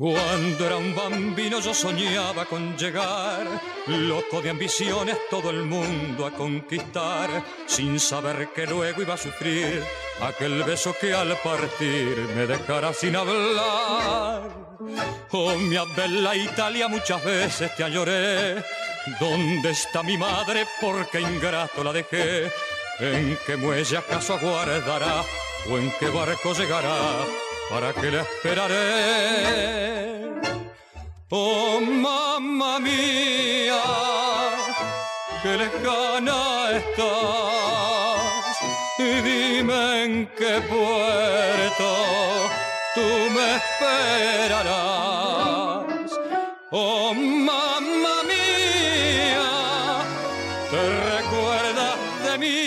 Cuando era un bambino yo soñaba con llegar, loco de ambiciones, todo el mundo a conquistar, sin saber que luego iba a sufrir aquel beso que al partir me dejara sin hablar. Oh, mi bella Italia, muchas veces te añoré. ¿Dónde está mi madre? Porque ingrato la dejé. ¿En qué muelle acaso aguardará? ¿O en qué barco llegará? ¿Para qué la esperaré? Oh, mamma mía, qué lejana estás. Dime en qué puerto tú me esperarás. Oh, mamma mía, ¿te recuerdas de mí?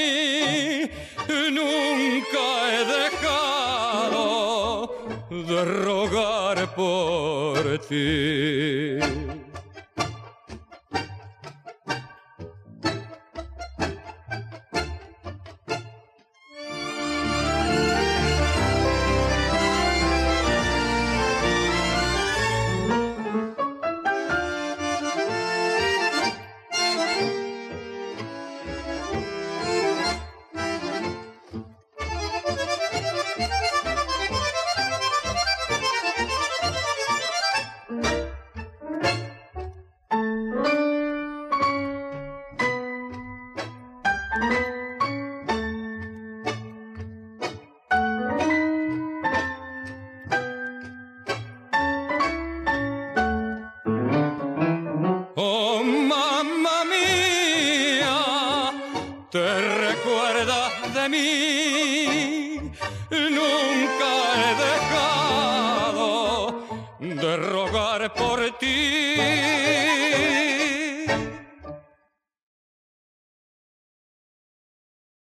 Nunca he dejado de rogar por ti. Nunca he dejado de rogar por ti.